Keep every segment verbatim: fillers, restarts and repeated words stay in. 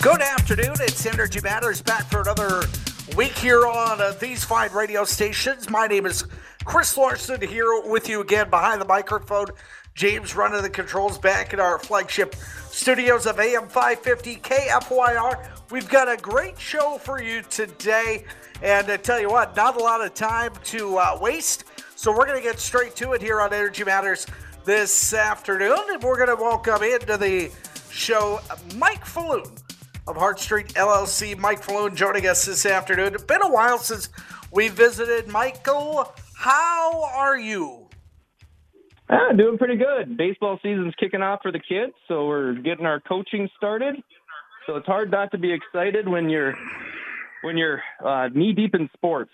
Good afternoon. It's Energy Matters back for another week here on uh, these fine radio stations. My name is Chris Larson here with you again behind the microphone. James running the controls back in our flagship studios of A M five fifty K F Y R. We've got a great show for you today. And I tell you what, not a lot of time to uh, waste. So we're going to get straight to it here on Energy Matters this afternoon. And we're going to welcome into the show Mike Falloon of Hart Street L L C. Mike Falloon joining us this afternoon. It's been a while since we visited. Michael, how are you? Ah, doing pretty good. Baseball season's kicking off for the kids, so we're getting our coaching started. So it's hard not to be excited when you're when you're uh, knee deep in sports.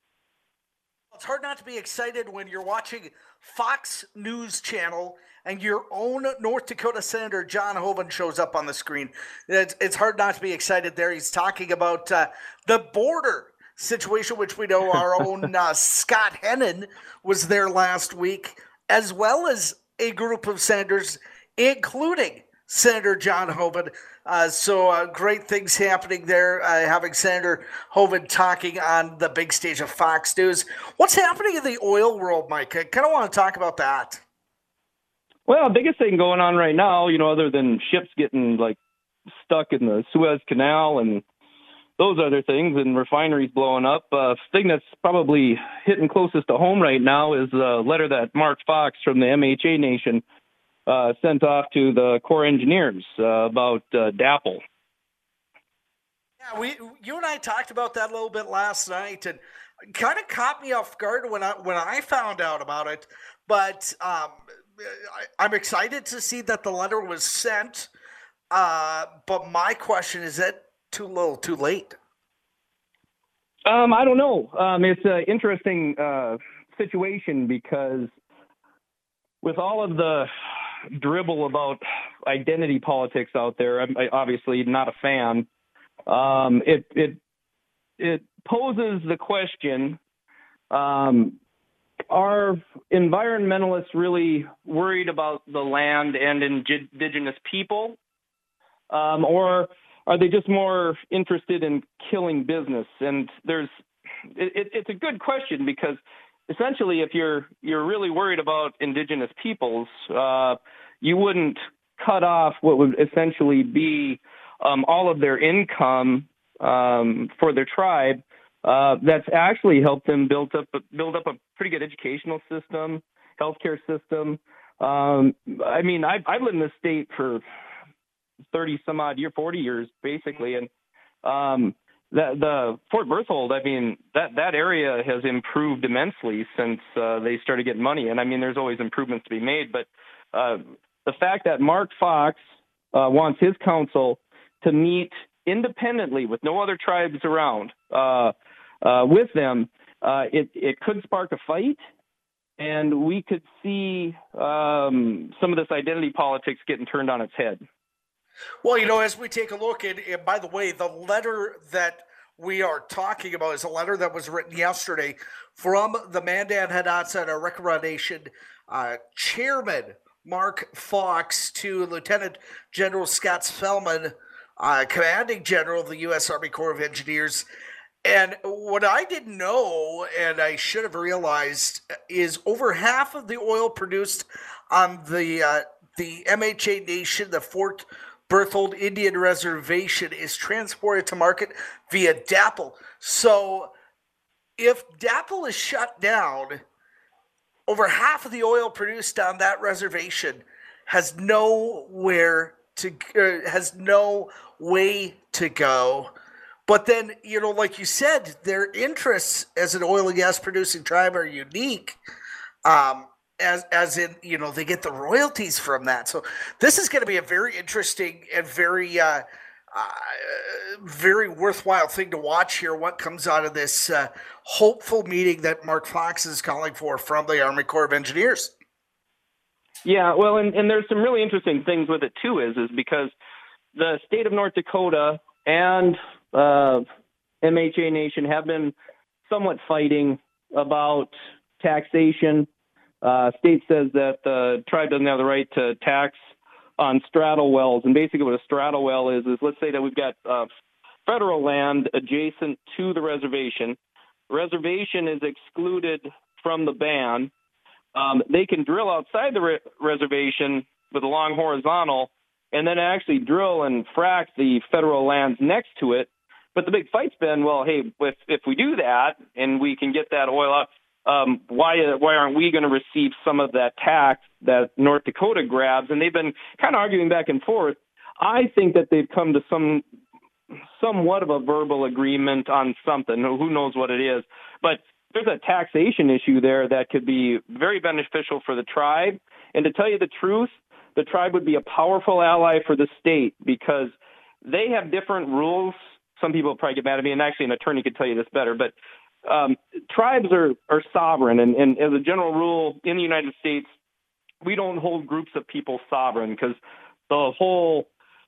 It's hard not to be excited when you're watching Fox News Channel and your own North Dakota Senator John Hoeven shows up on the screen. It's, it's hard not to be excited there. He's talking about uh, the border situation, which we know our own uh, Scott Hennen was there last week, as well as a group of senators, including Senator John Hoeven. Uh, so uh, great things happening there, uh, having Senator Hoeven talking on the big stage of Fox News. What's happening in the oil world, Mike? I kind of want to talk about that. Well, biggest thing going on right now, you know, other than ships getting like stuck in the Suez Canal and those other things and refineries blowing up, uh, thing that's probably hitting closest to home right now is a letter that Mark Fox from the M H A Nation uh, sent off to the Corps engineers uh, about uh, DAPL. Yeah, we, you and I talked about that a little bit last night, and kind of caught me off guard when I when I found out about it. But um, I, I'm excited to see that the letter was sent. Uh, but my question is, that too little, too late? Um, I don't know. Um, it's an interesting uh, situation because with all of the dribble about identity politics out there, I'm I, obviously not a fan. Um, it it it poses the question: um, are environmentalists really worried about the land and indigenous people, um, or are they just more interested in killing business? And there's, it, it's a good question because essentially, if you're you're really worried about indigenous peoples, uh, you wouldn't cut off what would essentially be um, all of their income um, for their tribe. Uh, that's actually helped them build up build up a pretty good educational system, healthcare system. Um, I mean, I've, I've lived in this state for thirty some odd year, forty years basically. And, um, the, the Fort Berthold, I mean, that, that area has improved immensely since, uh, they started getting money. And I mean, there's always improvements to be made, but, uh, the fact that Mark Fox, uh, wants his council to meet independently with no other tribes around, uh, uh, with them, uh, it, it could spark a fight. And we could see, um, some of this identity politics getting turned on its head. Well, you know, as we take a look at, and by the way, the letter that we are talking about is a letter that was written yesterday from the Mandan Hidatsa Arikara Nation uh, Chairman Mark Fox to Lieutenant General Scott Spellman, uh, Commanding General of the U S Army Corps of Engineers. And what I didn't know, and I should have realized, is over half of the oil produced on the uh, the M H A Nation, the Fort Berthold Indian Reservation, is transported to market via DAPL. So if DAPL is shut down, over half of the oil produced on that reservation has nowhere to uh, has no way to go. But then, you know, like you said, their interests as an oil and gas producing tribe are unique. Um, As, as in, you know, they get the royalties from that. So this is going to be a very interesting and very, uh, uh, very worthwhile thing to watch here. What comes out of this uh, hopeful meeting that Mark Fox is calling for from the Army Corps of Engineers? Yeah, well, and, and there's some really interesting things with it too. Is is because the state of North Dakota and uh, M H A Nation have been somewhat fighting about taxation. Uh, state says that the tribe doesn't have the right to tax on straddle wells. And basically what a straddle well is, is let's say that we've got uh, federal land adjacent to the reservation. Reservation is excluded from the ban. Um, they can drill outside the re- reservation with a long horizontal and then actually drill and frack the federal lands next to it. But the big fight's been, well, hey, if, if we do that and we can get that oil up, um, why why aren't we going to receive some of that tax that North Dakota grabs? And they've been kind of arguing back and forth. I think that they've come to some somewhat of a verbal agreement on something. Who knows what it is? But there's a taxation issue there that could be very beneficial for the tribe. And to tell you the truth, the tribe would be a powerful ally for the state because they have different rules. Some people probably get mad at me, and actually an attorney could tell you this better, but um, tribes are, are sovereign. And, and as a general rule in the United States, we don't hold groups of people sovereign because the whole,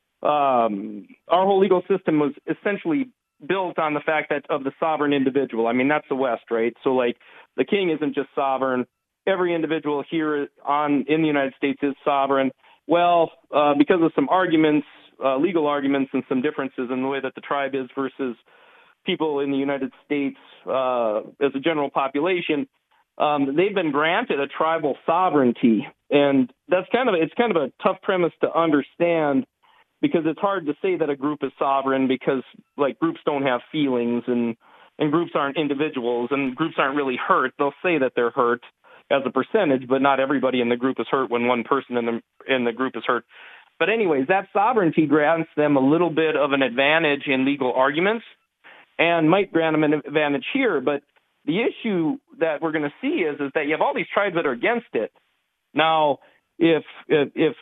um, our whole legal system was essentially built on the fact that of the sovereign individual. I mean, that's the West, right? So like the king isn't just sovereign. Every individual here on in the United States is sovereign. Well, uh, because of some arguments, uh, legal arguments and some differences in the way that the tribe is versus people in the United States uh, as a general population, um, they've been granted a tribal sovereignty. And that's kind of, it's kind of a tough premise to understand because it's hard to say that a group is sovereign because like groups don't have feelings and, and groups aren't individuals and groups aren't really hurt. They'll say that they're hurt as a percentage, but not everybody in the group is hurt when one person in the, in the group is hurt. But anyways, that sovereignty grants them a little bit of an advantage in legal arguments and might grant them an advantage here. But the issue that we're going to see is, is that you have all these tribes that are against it. Now, if, if, if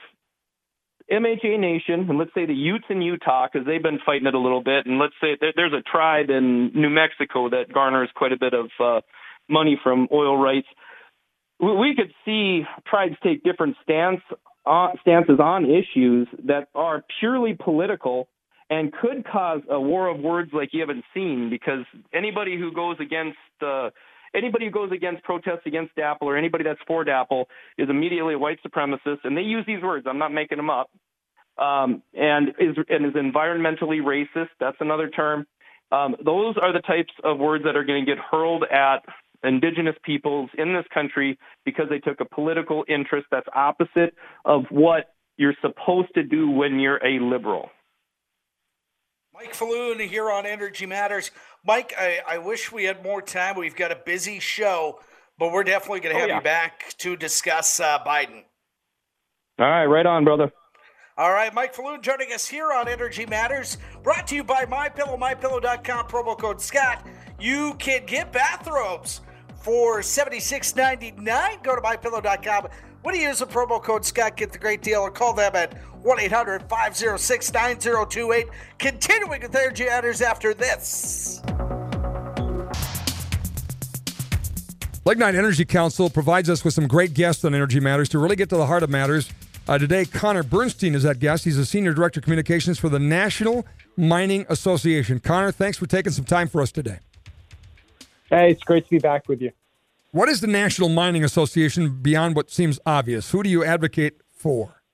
M H A Nation, and let's say the Utes in Utah, because they've been fighting it a little bit, and let's say there, there's a tribe in New Mexico that garners quite a bit of uh, money from oil rights, we, we could see tribes take different stance, uh, stances on issues that are purely political and could cause a war of words like you haven't seen, because anybody who goes against uh, anybody who goes against protests against DAPL or anybody that's for DAPL is immediately a white supremacist, and they use these words. I'm not making them up. Um, and is and is environmentally racist. That's another term. Um, those are the types of words that are going to get hurled at Indigenous peoples in this country because they took a political interest that's opposite of what you're supposed to do when you're a liberal. Mike Falloon here on Energy Matters. Mike, I, I wish we had more time. We've got a busy show, but we're definitely going to have oh, yeah. you back to discuss uh, Biden. All right, right on, brother. All right, Mike Falloon joining us here on Energy Matters, brought to you by MyPillow, my pillow dot com, promo code Scott. You can get bathrobes for seventy-six ninety-nine. Go to my pillow dot com. When you use the promo code Scott, get the great deal, or call them at one eight hundred five oh six nine oh two eight. Continuing with Energy Matters after this. Lignite Energy Council provides us with some great guests on Energy Matters to really get to the heart of matters. Uh, today, Connor Bernstein is that guest. He's a Senior Director of Communications for the National Mining Association. Connor, thanks for taking some time for us today. Hey, it's great to be back with you. What is the National Mining Association beyond what seems obvious? Who do you advocate for?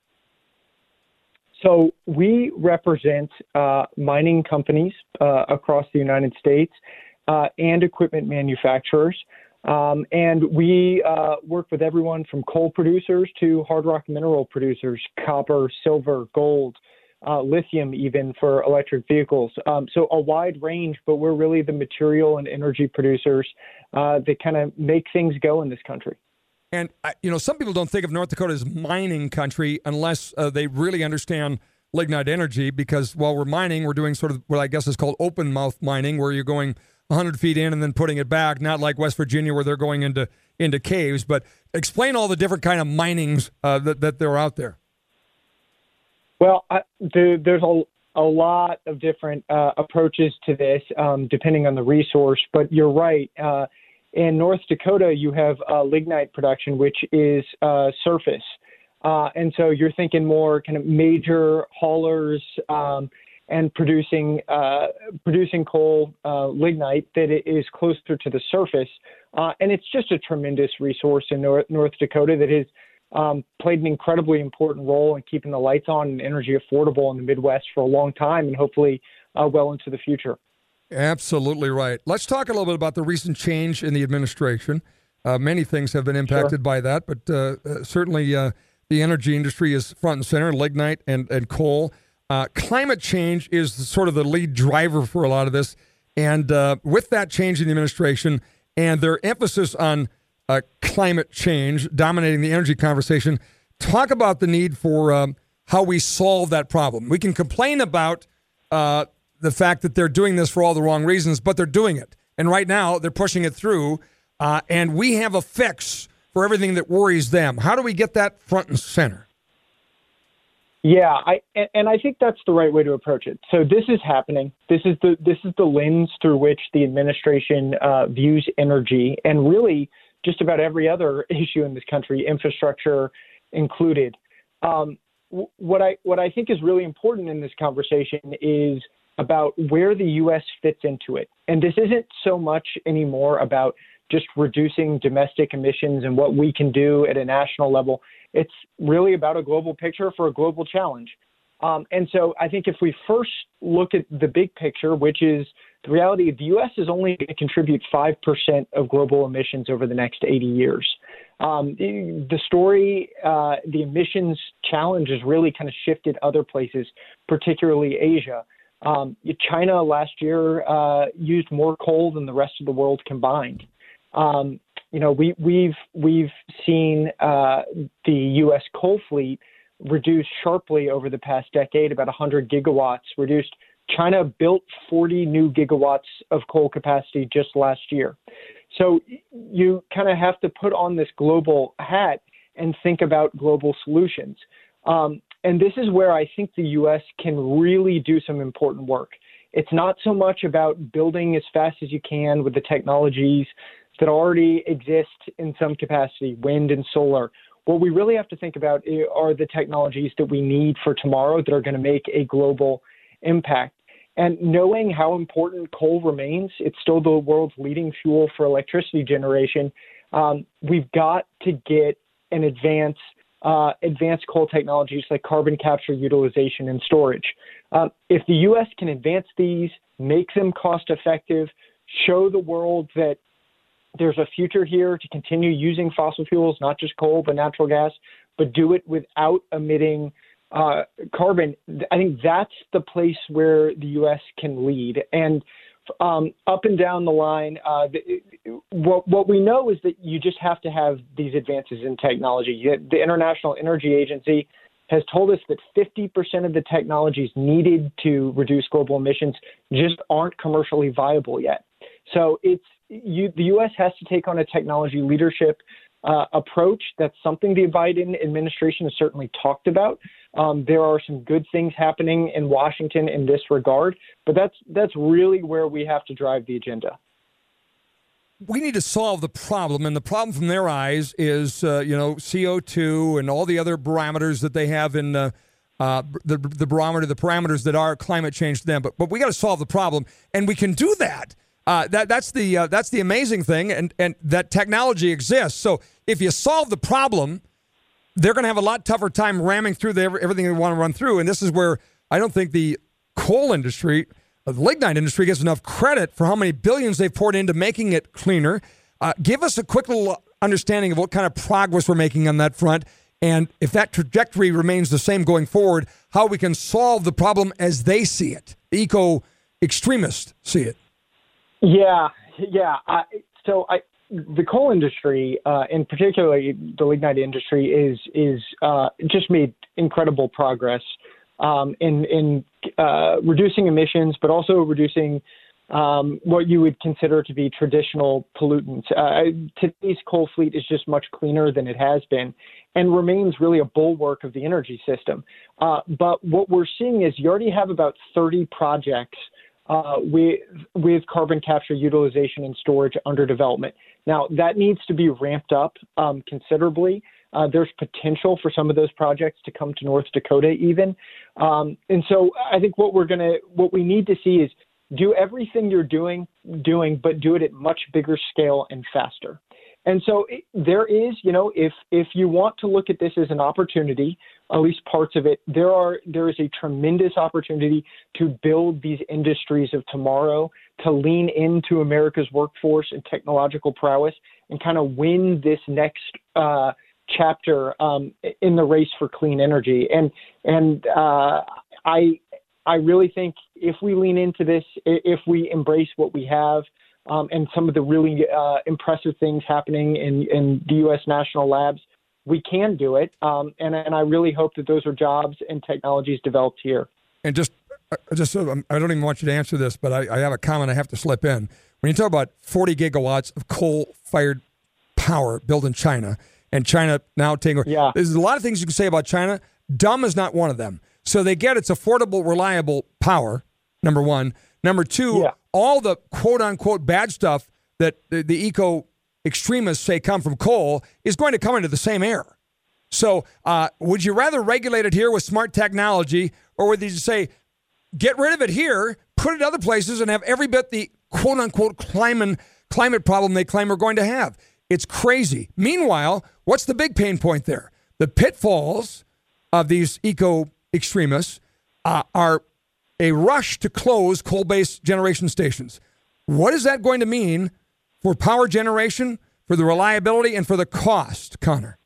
So we represent uh, mining companies uh, across the United States uh, and equipment manufacturers. Um, and we uh, work with everyone from coal producers to hard rock mineral producers, copper, silver, gold, uh, lithium even for electric vehicles. Um, so a wide range, but we're really the material and energy producers uh, that kind of make things go in this country. And, uh, you know, some people don't think of North Dakota as mining country unless uh, they really understand lignite energy, because while we're mining, we're doing sort of what I guess is called open mouth mining, where you're going one hundred feet in and then putting it back, not like West Virginia where they're going into into caves. But explain all the different kind of minings uh, that, that there are out there. Well, I, the, there's a, a lot of different uh, approaches to this, um, depending on the resource. But you're right. Uh, in North Dakota, you have uh, lignite production, which is uh, surface. Uh, and so you're thinking more kind of major haulers um, and producing uh, producing coal, uh, lignite, that is closer to the surface. Uh, and it's just a tremendous resource in North, North Dakota that has um, played an incredibly important role in keeping the lights on and energy affordable in the Midwest for a long time and hopefully uh, well into the future. Absolutely right. Let's talk a little bit about the recent change in the administration. Uh, many things have been impacted Sure. by that, but uh, uh, certainly uh, the energy industry is front and center, lignite and, and coal. Uh, climate change is sort of the lead driver for a lot of this. And uh, with that change in the administration and their emphasis on uh, climate change dominating the energy conversation, talk about the need for um, how we solve that problem. We can complain about uh, the fact that they're doing this for all the wrong reasons, but they're doing it. And right now, they're pushing it through, uh, and we have a fix for everything that worries them. How do we get that front and center? Yeah, I and I think that's the right way to approach it. So this is happening. This is the this is the lens through which the administration uh, views energy, and really just about every other issue in this country, infrastructure included. Um, what I what I think is really important in this conversation is about where the U S fits into it. And this isn't so much anymore about just reducing domestic emissions and what we can do at a national level. It's really about a global picture for a global challenge. Um, and so I think if we first look at the big picture, which is the reality, the U S is only going to contribute five percent of global emissions over the next eighty years. Um, the story, uh, the emissions challenge has really kind of shifted other places, particularly Asia. Um, China last year uh, used more coal than the rest of the world combined. Um, you know, we, we've we've seen uh, the U S coal fleet reduce sharply over the past decade, about one hundred gigawatts reduced. China built forty new gigawatts of coal capacity just last year. So you kind of have to put on this global hat and think about global solutions. Um, and this is where I think the U S can really do some important work. It's not so much about building as fast as you can with the technologies that already exist in some capacity, wind and solar. What we really have to think about are the technologies that we need for tomorrow that are going to make a global impact. And knowing how important coal remains, it's still the world's leading fuel for electricity generation. Um, we've got to get and advance uh, advanced coal technologies like carbon capture, utilization, and storage. Uh, if the U S can advance these, make them cost effective, show the world that there's a future here to continue using fossil fuels, not just coal, but natural gas, but do it without emitting uh, carbon. I think that's the place where the U S can lead. And um, up and down the line, uh, the, what, what we know is that you just have to have these advances in technology. The International Energy Agency has told us that fifty percent of the technologies needed to reduce global emissions just aren't commercially viable yet. So it's you, the U S has to take on a technology leadership uh, approach. That's something the Biden administration has certainly talked about. Um, there are some good things happening in Washington in this regard, but that's that's really where we have to drive the agenda. We need to solve the problem, and the problem from their eyes is, uh, you know, C O two and all the other barometers that they have in uh, uh, the the barometer, the parameters that are climate change to them. But but we got to solve the problem, and we can do that. Uh, that that's the uh, that's the amazing thing, and and that technology exists. So if you solve the problem, they're going to have a lot tougher time ramming through the, everything they want to run through. And this is where I don't think the coal industry, the lignite industry, gets enough credit for how many billions they've poured into making it cleaner. Uh, give us a quick little understanding of what kind of progress we're making on that front, and if that trajectory remains the same going forward, how we can solve the problem as they see it, the eco-extremists see it. Yeah, yeah. I, so I, the coal industry, uh, and particularly the lignite industry, is is uh, just made incredible progress um, in in uh, reducing emissions, but also reducing um, what you would consider to be traditional pollutants. Uh, today's coal fleet is just much cleaner than it has been, and remains really a bulwark of the energy system. Uh, but what we're seeing is you already have about thirty projects Uh, with, with carbon capture, utilization, and storage under development. Now, that needs to be ramped up um, considerably. Uh, there's potential for some of those projects to come to North Dakota even. Um, and so I think what we're going to, what we need to see is do everything you're doing, doing, but do it at much bigger scale and faster. And so it, there is, you know, if if you want to look at this as an opportunity, at least parts of it, there are there is a tremendous opportunity to build these industries of tomorrow, to lean into America's workforce and technological prowess, and kind of win this next uh, chapter um, in the race for clean energy. And and uh, I I really think if we lean into this, if we embrace what we have, Um, and some of the really uh, impressive things happening in, in the U S national labs, we can do it. Um, and, and I really hope that those are jobs and technologies developed here. And just, uh, just so I'm- I don't even want you to answer this, but I, I have a comment I have to slip in. When you talk about forty gigawatts of coal-fired power built in China, and China now taking over, Yeah. there's a lot of things you can say about China. Dumb is not one of them. So they get it's affordable, reliable power, number one. Number two, Yeah. all the quote-unquote bad stuff that the, the eco-extremists say come from coal is going to come into the same air. So uh, would you rather regulate it here with smart technology, or would you say, get rid of it here, put it other places, and have every bit the quote-unquote climate, climate problem they claim we're going to have? It's crazy. Meanwhile, what's the big pain point there? The pitfalls of these eco-extremists uh, are a rush to close coal-based generation stations. What is that going to mean for power generation, for the reliability, and for the cost, Connor?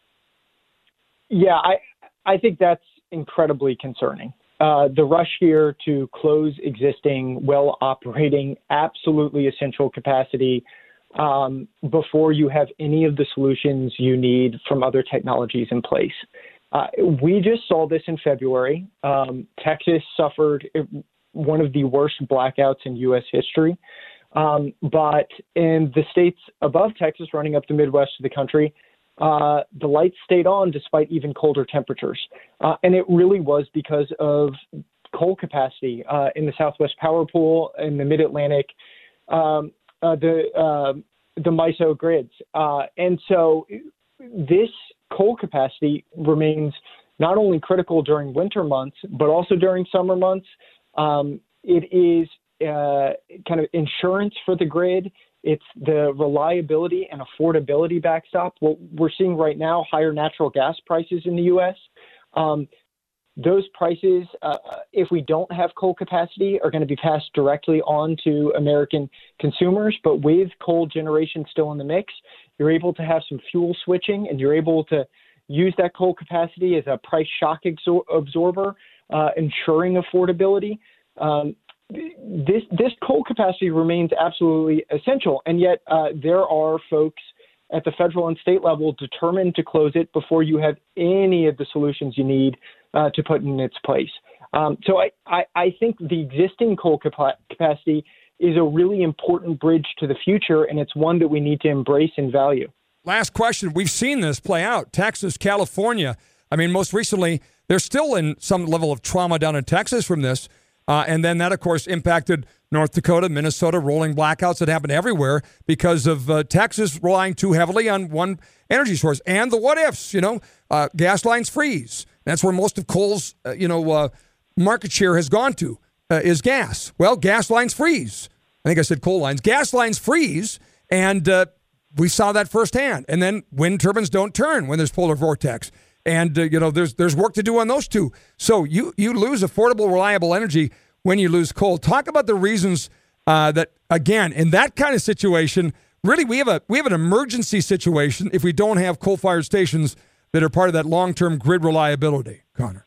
Yeah, I, I think that's incredibly concerning. Uh, the rush here to close existing, well-operating, absolutely essential capacity um, before you have any of the solutions you need from other technologies in place. Uh, we just saw this in February. Um, Texas suffered one of the worst blackouts in U S history. Um, but in the states above Texas, running up the Midwest of the country, uh, the lights stayed on despite even colder temperatures. Uh, and it really was because of coal capacity uh, in the Southwest Power Pool, in the Mid-Atlantic, um, uh, the, uh, the MISO grids. Uh, and so this coal capacity remains not only critical during winter months, but also during summer months. Um, it is uh, kind of insurance for the grid. It's the reliability and affordability backstop. What we're seeing right now, higher natural gas prices in the U S. Um, those prices, uh, if we don't have coal capacity, are going to be passed directly on to American consumers. But with coal generation still in the mix, you're able to have some fuel switching, and you're able to use that coal capacity as a price shock exor- absorber, uh, ensuring affordability. Um, this this coal capacity remains absolutely essential, and yet uh, there are folks at the federal and state level determined to close it before you have any of the solutions you need uh, to put in its place. Um, so I, I, I think the existing coal capa- capacity is a really important bridge to the future, and it's one that we need to embrace and value. Last question. We've seen this play out. Texas, California. I mean, most recently, they're still in some level of trauma down in Texas from this. Uh, and then that, of course, impacted North Dakota, Minnesota, rolling blackouts that happened everywhere because of uh, Texas relying too heavily on one energy source. And the what ifs, you know, uh, gas lines freeze. That's where most of coal's, uh, you know, uh, market share has gone to, uh, is gas. Well, gas lines freeze. I think I said coal lines. Gas lines freeze, and uh, we saw that firsthand. And then wind turbines don't turn when there's polar vortex. And, uh, you know, there's there's work to do on those two. So you, you lose affordable, reliable energy when you lose coal. Talk about the reasons uh, that, again, in that kind of situation, really we have a we have an emergency situation if we don't have coal-fired stations that are part of that long-term grid reliability, Connor.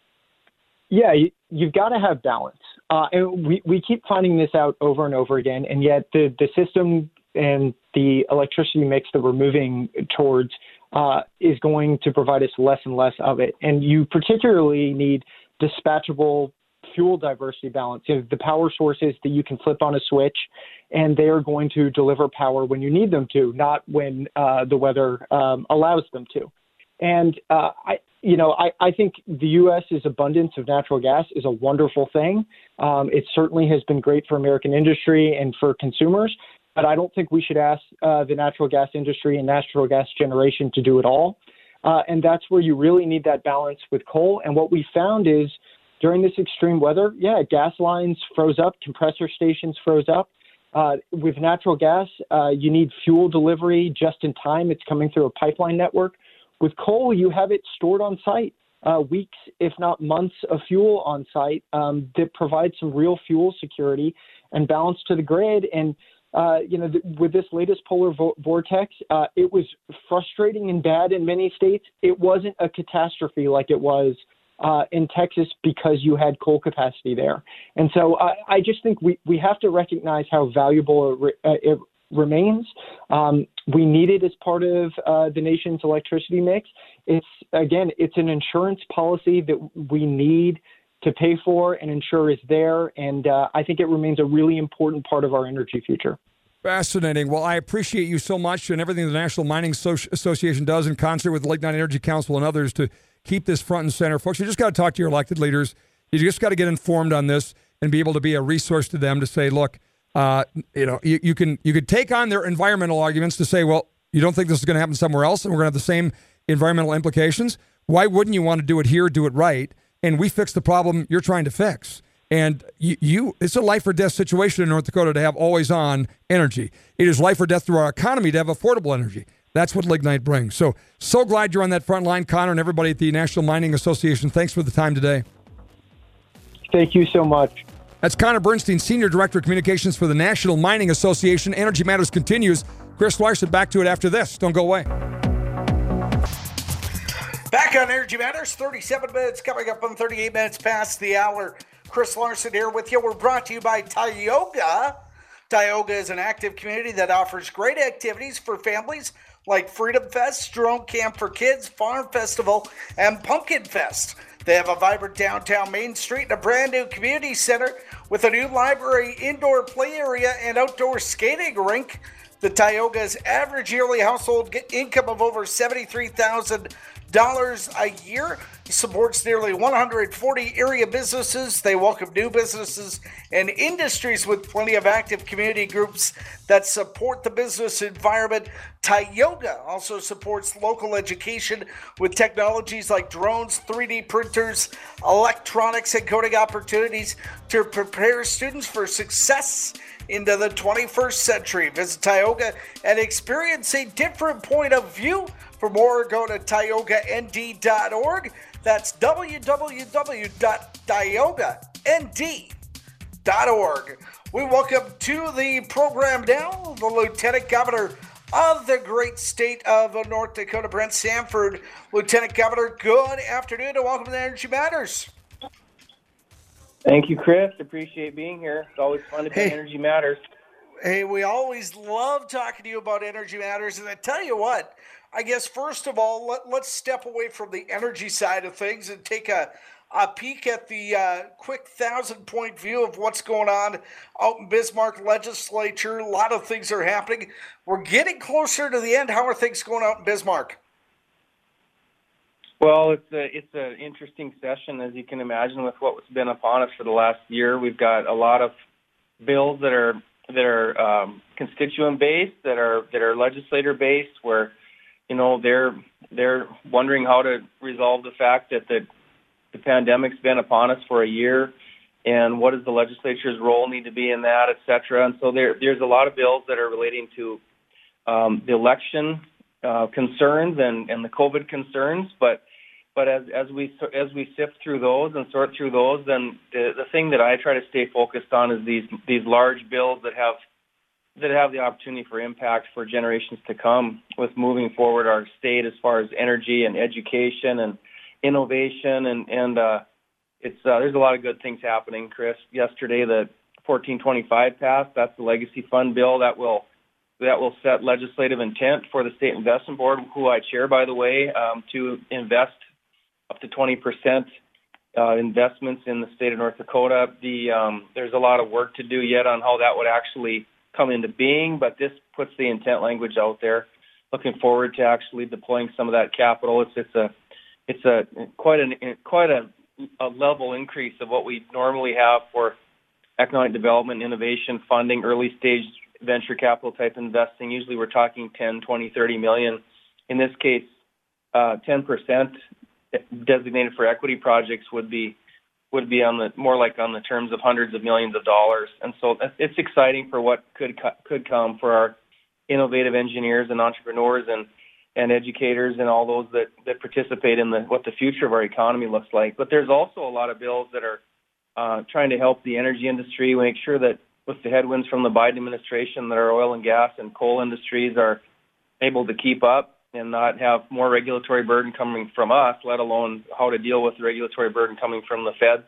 Yeah, you, you've got to have balance. Uh, and we, we keep finding this out over and over again, and yet the, the system and the electricity mix that we're moving towards uh, is going to provide us less and less of it. And you particularly need dispatchable fuel diversity balance, you know, the power sources that you can flip on a switch, and they are going to deliver power when you need them to, not when uh, the weather um, allows them to. And uh, I, you know, I, I think the U S's abundance of natural gas is a wonderful thing. Um, it certainly has been great for American industry and for consumers, but I don't think we should ask uh, the natural gas industry and natural gas generation to do it all. Uh, and that's where you really need that balance with coal. And what we found is during this extreme weather, yeah, gas lines froze up, compressor stations froze up. Uh, with natural gas, uh, you need fuel delivery just in time. It's coming through a pipeline network. With coal, you have it stored on site, uh, weeks, if not months of fuel on site um, that provides some real fuel security and balance to the grid. And, uh, you know, th- with this latest polar vo- vortex, uh, it was frustrating and bad in many states. It wasn't a catastrophe like it was Uh, in Texas because you had coal capacity there. And so I, I just think we, we have to recognize how valuable it, re- uh, it remains. Um, we need it as part of uh, the nation's electricity mix. It's, again, it's an insurance policy that we need to pay for and ensure is there. And uh, I think it remains a really important part of our energy future. Fascinating. Well, I appreciate you so much and everything the National Mining Association does in concert with the Lignite Energy Council and others to keep this front and center. Folks, you just got to talk to your elected leaders. You just got to get informed on this and be able to be a resource to them to say, look, uh, you know, you, you can you could take on their environmental arguments to say, well, you don't think this is going to happen somewhere else and we're going to have the same environmental implications. Why wouldn't you want to do it here, do it right? And we fix the problem you're trying to fix. And you, you it's a life or death situation in North Dakota to have always on energy. It is life or death through our economy to have affordable energy. That's what Lignite brings. So, so glad you're on that front line, Connor, and everybody at the National Mining Association. Thanks for the time today. Thank you so much. That's Connor Bernstein, Senior Director of Communications for the National Mining Association. Energy Matters continues. Chris Larson, back to it after this. Don't go away. Back on Energy Matters, thirty-seven minutes coming up on thirty-eight minutes past the hour. Chris Larson here with you. We're brought to you by Tioga. Tioga is an active community that offers great activities for families like Freedom Fest, Drone Camp for Kids, Farm Festival, and Pumpkin Fest. They have a vibrant downtown Main Street and a brand new community center with a new library, indoor play area, and outdoor skating rink. The Tioga's average yearly household income of over seventy-three thousand dollars a year. Supports nearly one hundred forty area businesses. They welcome new businesses and industries with plenty of active community groups that support the business environment. Tioga also supports local education with technologies like drones, three D printers, electronics, and coding opportunities to prepare students for success into the twenty-first century. Visit Tioga and experience a different point of view. For more, go to tioga n d dot org. That's w w w dot tioga n d dot org. We welcome to the program now the Lieutenant Governor of the great state of North Dakota, Brent Sanford. Lieutenant Governor, good afternoon and welcome to Energy Matters. Thank you, Chris. Appreciate being here. It's always fun to be Hey. Energy Matters. Hey, we always love talking to you about Energy Matters. And I tell you what, I guess first of all, let, let's step away from the energy side of things and take a, a peek at the uh, quick thousand-point view of what's going on out in Bismarck legislature. A lot of things are happening. We're getting closer to the end. How are things going out in Bismarck? Well, it's a it's an interesting session, as you can imagine, with what's been upon us for the last year. We've got a lot of bills that are that are um, constituent based, that are that are legislator based, where you know they're they're wondering how to resolve the fact that the the pandemic's been upon us for a year, and what does the legislature's role need to be in that, et cetera. And so there there's a lot of bills that are relating to um, the election uh, concerns and, and the COVID concerns, but But as as we as we sift through those and sort through those, then the, the thing that I try to stay focused on is these these large bills that have that have the opportunity for impact for generations to come, with moving forward our state as far as energy and education and innovation, and and uh, it's uh, there's a lot of good things happening, Chris. Yesterday, the fourteen twenty-five passed. That's the Legacy Fund bill that will. That will set legislative intent for the State Investment Board, who I chair, by the way, um, to invest up to twenty percent uh, investments in the state of North Dakota. The um, there's a lot of work to do yet on how that would actually come into being, but this puts the intent language out there. Looking forward to actually deploying some of that capital. It's it's a it's a quite an quite a, a level increase of what we normally have for economic development, innovation, funding, early stage venture capital type investing. Usually we're talking ten, twenty, thirty million. In this case, uh, ten percent designated for equity projects would be would be on the more like on the terms of hundreds of millions of dollars. And so it's exciting for what could could come for our innovative engineers and entrepreneurs and and educators and all those that, that participate in the what the future of our economy looks like. But there's also a lot of bills that are uh, trying to help the energy industry, make sure that with the headwinds from the Biden administration that our oil and gas and coal industries are able to keep up and not have more regulatory burden coming from us, let alone how to deal with the regulatory burden coming from the feds.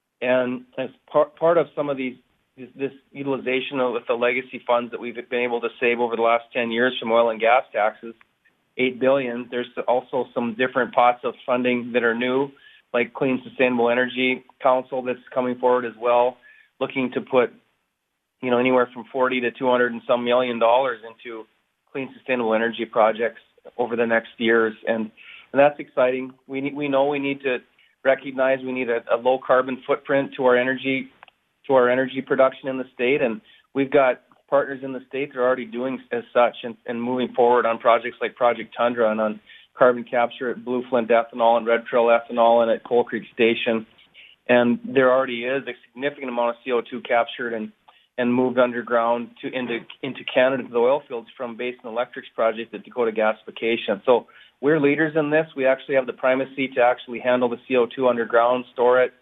And as part, part of some of these this, this utilization of with the legacy funds that we've been able to save over the last ten years from oil and gas taxes, eight billion dollars. There's also some different pots of funding that are new, like Clean Sustainable Energy Council that's coming forward as well, looking to put, you know, anywhere from forty to two hundred and some million dollars into clean sustainable energy projects over the next years, and, and that's exciting. We need, we know we need to recognize we need a, a low carbon footprint to our energy to our energy production in the state, and we've got partners in the state that are already doing as such and, and moving forward on projects like Project Tundra and on carbon capture at Blue Flint Ethanol and Red Trail Ethanol and at Coal Creek Station. And there already is a significant amount of C O two captured and, and moved underground to into into Canada to the oil fields from Basin Electric's project at Dakota Gasification. So we're leaders in this. We actually have the primacy to actually handle the C O two underground, store it,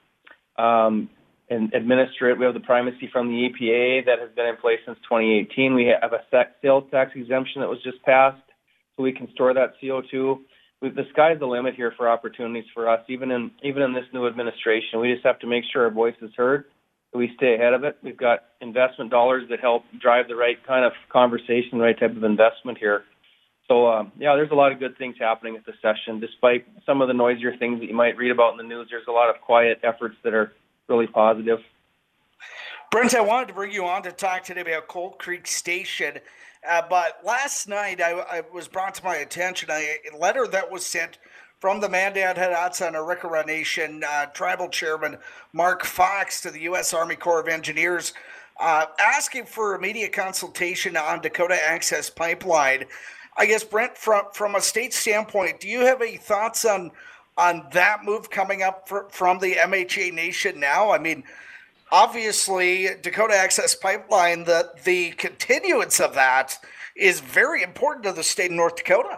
um, and administer it. We have the primacy from the E P A that has been in place since twenty eighteen. We have a sales tax exemption that was just passed, so we can store that C O two. We've, the sky's the limit here for opportunities for us, even in even in this new administration. We just have to make sure our voice is heard, that we stay ahead of it. We've got investment dollars that help drive the right kind of conversation, the right type of investment here. So, um, yeah, there's a lot of good things happening at the session. Despite some of the noisier things that you might read about in the news, there's a lot of quiet efforts that are really positive. Brent, I wanted to bring you on to talk today about Coal Creek Station, uh, but last night I, I was brought to my attention a, a letter that was sent from the Mandan Hidatsa and Arikara Nation uh, Tribal Chairman Mark Fox to the U S Army Corps of Engineers, uh, asking for immediate consultation on Dakota Access Pipeline. I guess, Brent, from from a state standpoint, do you have any thoughts on on that move coming up for, from the M H A Nation now? I mean, obviously, Dakota Access Pipeline, the, the continuance of that is very important to the state of North Dakota.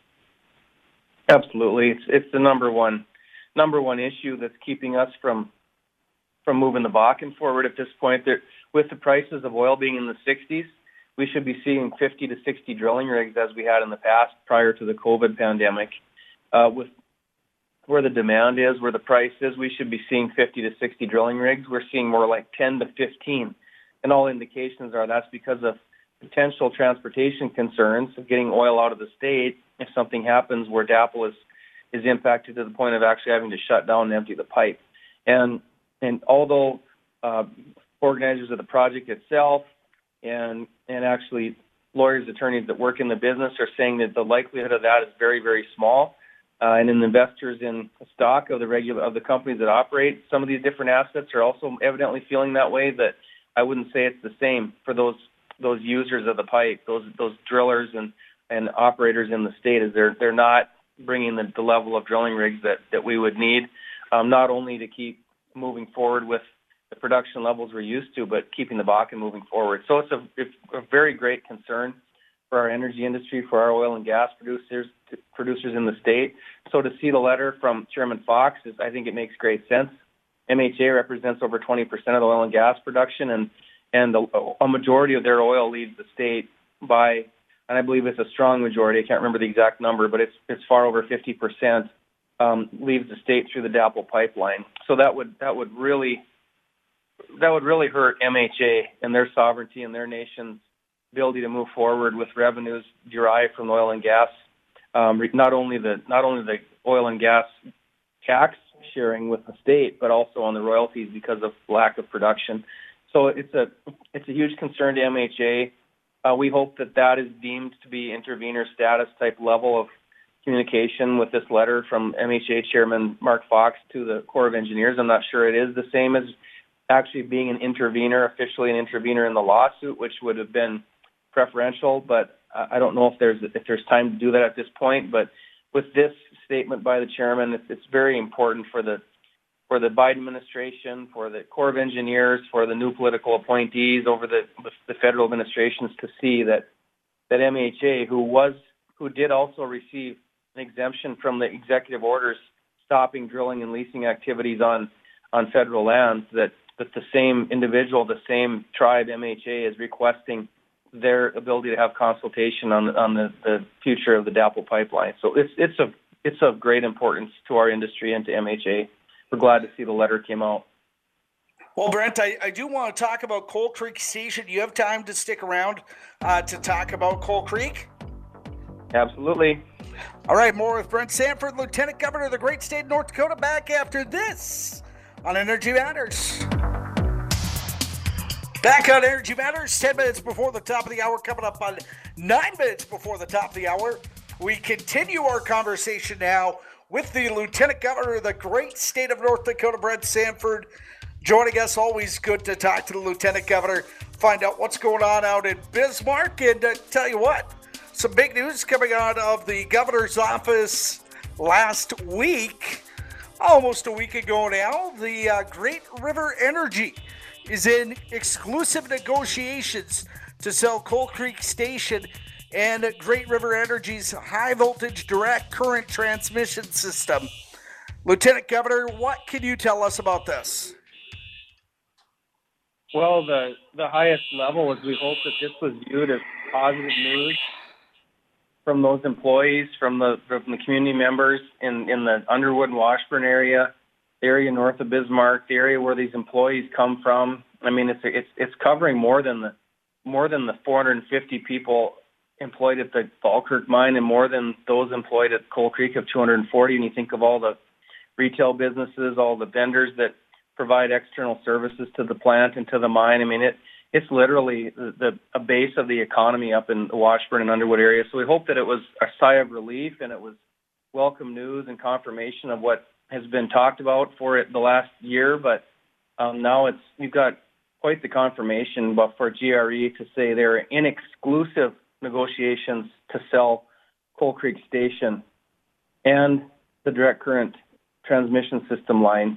Absolutely. It's it's the number one number one issue that's keeping us from from moving the Bakken forward at this point. There, with the prices of oil being in the sixties, we should be seeing fifty to sixty drilling rigs as we had in the past prior to the COVID pandemic. Uh, with where the demand is, where the price is, we should be seeing fifty to sixty drilling rigs. We're seeing more like ten to fifteen. And all indications are that's because of potential transportation concerns of getting oil out of the state if something happens where D A P L is, is impacted to the point of actually having to shut down and empty the pipe. And and although uh, organizers of the project itself and and actually lawyers, attorneys that work in the business are saying that the likelihood of that is very, very small. Uh, and in investors in stock of the regular of the companies that operate some of these different assets are also evidently feeling that way. That I wouldn't say it's the same for those those users of the pipe, those those drillers and, and operators in the state, as they're they're not bringing the, the level of drilling rigs that, that we would need, um, not only to keep moving forward with the production levels we're used to, but keeping the Bakken moving forward. So it's a, it's a very great concern for our energy industry, for our oil and gas producers producers in the state. So to see the letter from Chairman Fox, is, I think it makes great sense. M H A represents over twenty percent of the oil and gas production, and and the, a majority of their oil leaves the state by, and I believe it's a strong majority. I can't remember the exact number, but it's it's far over fifty percent um, leaves the state through the D A P L pipeline. So that would that would really that would really hurt M H A and their sovereignty and their nation's ability to move forward with revenues derived from oil and gas. Um, not only the not only the oil and gas tax sharing with the state, but also on the royalties because of lack of production. So it's a it's a huge concern to M H A. Uh, we hope that that is deemed to be intervenor status type level of communication with this letter from M H A Chairman Mark Fox to the Corps of Engineers. I'm not sure it is the same as actually being an intervenor, officially an intervenor in the lawsuit, which would have been preferential, but I don't know if there's if there's time to do that at this point. But with this statement by the chairman, it's, it's very important for the for the Biden administration, for the Corps of Engineers, for the new political appointees over the, the federal administrations to see that that M H A, who was who did also receive an exemption from the executive orders stopping drilling and leasing activities on on federal lands, that that the same individual, the same tribe, M H A, is requesting their ability to have consultation on on the, the future of the D A P L pipeline. So it's it's of it's of great importance to our industry and to M H A. We're glad to see the letter came out. Well, Brent, I, I do want to talk about Coal Creek Station. Do you have time to stick around uh, to talk about Coal Creek? Absolutely. All right, more with Brent Sanford, Lieutenant Governor of the great state of North Dakota, back after this on Energy Matters. Back on Energy Matters, ten minutes before the top of the hour, coming up on nine minutes before the top of the hour. We continue our conversation now with the Lieutenant Governor of the great state of North Dakota, Brent Sanford, joining us. Always good to talk to the Lieutenant Governor, find out what's going on out in Bismarck, and uh, tell you what, some big news coming out of the governor's office last week, almost a week ago now. The uh, Great River Energy is in exclusive negotiations to sell Coal Creek Station and Great River Energy's high-voltage direct current transmission system. Lieutenant Governor, what can you tell us about this? Well, the, the highest level is we hope that this was viewed as positive news from those employees, from the from the community members in, in the Underwood and Washburn area, the area north of Bismarck, the area where these employees come from. I mean, it's it's it's covering more than the more than the four hundred fifty people employed at the Falkirk mine, and more than those employed at Coal Creek of two hundred forty. And you think of all the retail businesses, all the vendors that provide external services to the plant and to the mine. I mean, it it's literally the, the a base of the economy up in the Washburn and Underwood area. So we hope that it was a sigh of relief and it was welcome news and confirmation of what has been talked about for it the last year. But um, now it's we've got quite the confirmation, but for G R E to say they're in exclusive negotiations to sell Coal Creek Station and the direct current transmission system line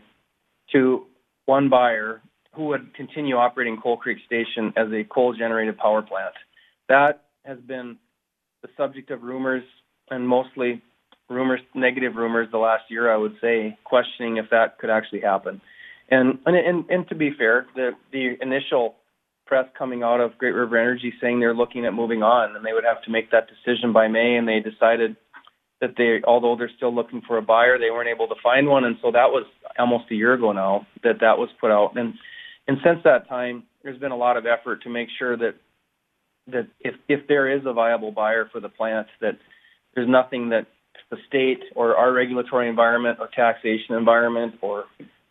to one buyer who would continue operating Coal Creek Station as a coal-generated power plant. That has been the subject of rumors, and mostly rumors, negative rumors the last year, I would say, questioning if that could actually happen. And and, and, and to be fair, the, the initial press coming out of Great River Energy saying they're looking at moving on and they would have to make that decision by May, and they decided that they, although they're still looking for a buyer, they weren't able to find one. And so that was almost a year ago now that that was put out. And and since that time, there's been a lot of effort to make sure that that if, if there is a viable buyer for the plant, that there's nothing that the state or our regulatory environment or taxation environment or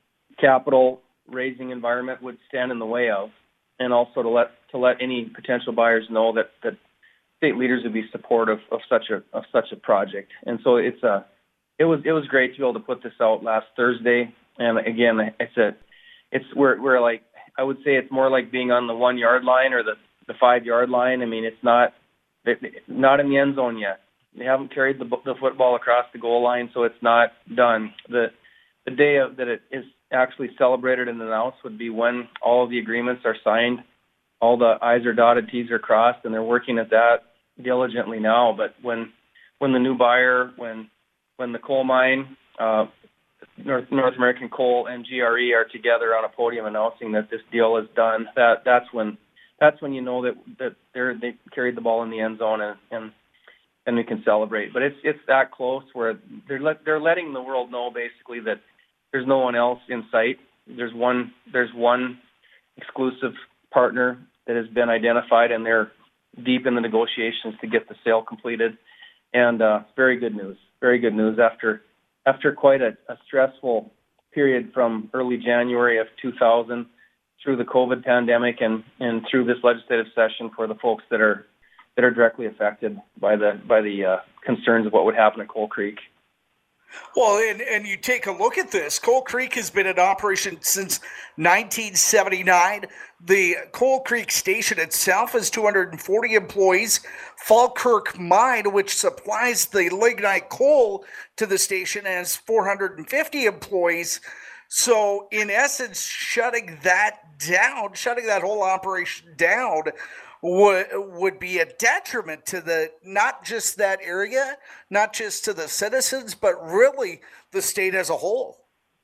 capital raising environment would stand in the way of. And also to let to let any potential buyers know that, that state leaders would be supportive of such a of such a project. And so it's a it was it was great to be able to put this out last Thursday. And again, it's a it's we're we're like I would say it's more like being on the one yard line or the, the five yard line. I mean, it's not not in the end zone yet. They haven't carried the the football across the goal line, so it's not done. The the day of, that it is actually celebrated and announced would be when all of the agreements are signed, all the I's are dotted, T's are crossed, and they're working at that diligently now. But when when the new buyer, when when the coal mine, uh, North, North American Coal and G R E are together on a podium announcing that this deal is done, that that's when that's when you know that that they're they carried the ball in the end zone and and, and we can celebrate. But it's it's that close where they're let, they're letting the world know basically that there's no one else in sight. There's one there's one exclusive partner that has been identified, and they're deep in the negotiations to get the sale completed. And uh, very good news. Very good news after after quite a, a stressful period from early January of two thousand through the COVID pandemic and, and through this legislative session for the folks that are that are directly affected by the by the uh, concerns of what would happen at Coal Creek. Well, and, and you take a look at this. Coal Creek has been in operation since nineteen seventy-nine. The Coal Creek Station itself has two hundred forty employees. Falkirk Mine, which supplies the lignite coal to the station, has four hundred fifty employees. So, in essence, shutting that down, shutting that whole operation down, would would be a detriment to the not just that area, not just to the citizens, but really the state as a whole.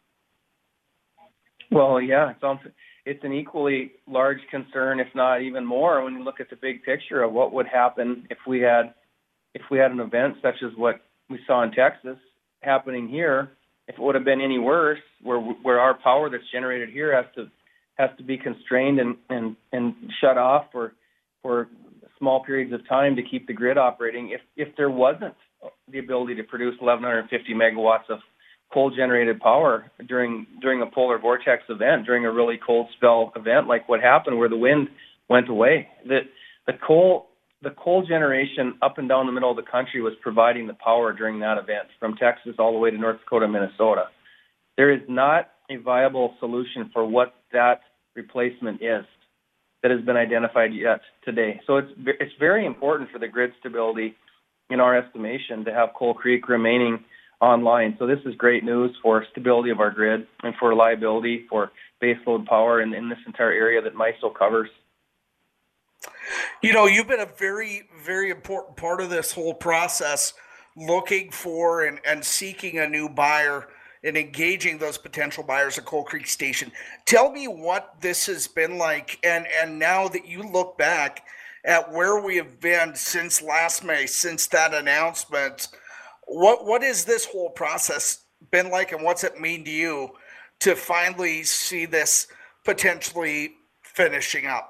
Well, yeah, it's on, it's an equally large concern, if not even more, when you look at the big picture of what would happen if we had if we had an event such as what we saw in Texas happening here. If it would have been any worse, where where our power that's generated here has to has to be constrained and and, and shut off for for small periods of time to keep the grid operating. If if there wasn't the ability to produce eleven fifty megawatts of coal-generated power during during a polar vortex event, during a really cold spell event like what happened, where the wind went away, the the coal the coal generation up and down the middle of the country was providing the power during that event, from Texas all the way to North Dakota, Minnesota. There is not a viable solution for what that replacement is that has been identified yet today. So it's it's very important for the grid stability, in our estimation, to have Coal Creek remaining online. So this is great news for stability of our grid and for reliability for baseload power in, in this entire area that MISO covers. You know, you've been a very, very important part of this whole process, looking for and, and seeking a new buyer and engaging those potential buyers at Coal Creek Station. Tell me what this has been like, and, and now that you look back at where we have been since last May, since that announcement, what what has this whole process been like, and what's it mean to you to finally see this potentially finishing up?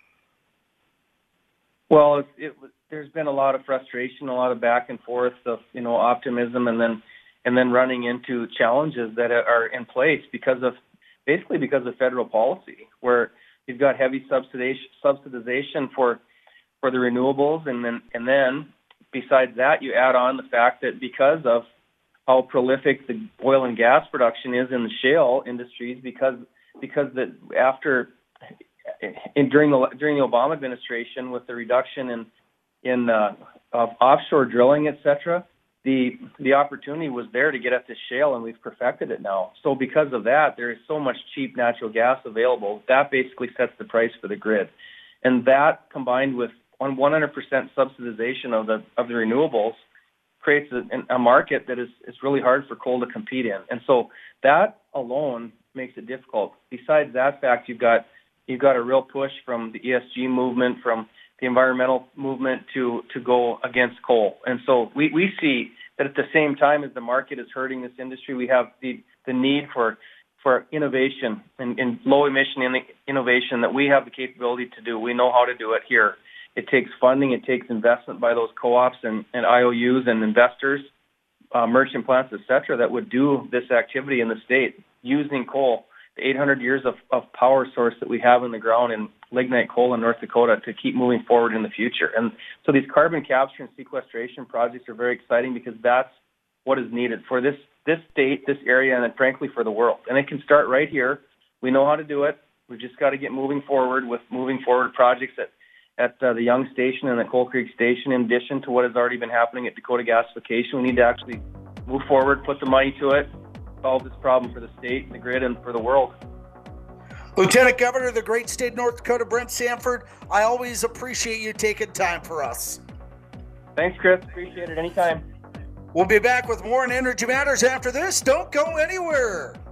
Well, it, it, there's been a lot of frustration, a lot of back and forth of, you know, optimism, and then and then running into challenges that are in place because of basically because of federal policy, where you've got heavy subsidization subsidization for for the renewables, and then and then besides that, you add on the fact that because of how prolific the oil and gas production is in the shale industries, because because that after in during the during the Obama administration, with the reduction in in uh, of offshore drilling, et cetera, the the opportunity was there to get at this shale, and we've perfected it now. So because of that, there is so much cheap natural gas available. That basically sets the price for the grid, and that combined with on one hundred percent subsidization of the of the renewables creates a, a market that is, is really hard for coal to compete in. And so that alone makes it difficult. Besides that fact, you've got you've got a real push from the E S G movement, from the environmental movement to, to go against coal. And so we, we see that at the same time as the market is hurting this industry, we have the, the need for for innovation and, and low emission in innovation that we have the capability to do. We know how to do it here. It takes funding, it takes investment by those co-ops and, and I O Us and investors, uh, merchant plants, et cetera, that would do this activity in the state using coal, the eight hundred years of, of power source that we have in the ground in lignite coal in North Dakota to keep moving forward in the future. And so these carbon capture and sequestration projects are very exciting because that's what is needed for this, this state, this area, and then frankly for the world. And it can start right here. We know how to do it. We've just got to get moving forward with moving forward projects that at uh, the Young Station and the Coal Creek Station, in addition to what has already been happening at Dakota Gasification. We need to actually move forward, put the money to it, solve this problem for the state, the grid, and for the world. Lieutenant Governor of the great state of North Dakota, Brent Sanford, I always appreciate you taking time for us. Thanks, Chris. Appreciate it. Anytime. We'll be back with more on Energy Matters after this. Don't go anywhere.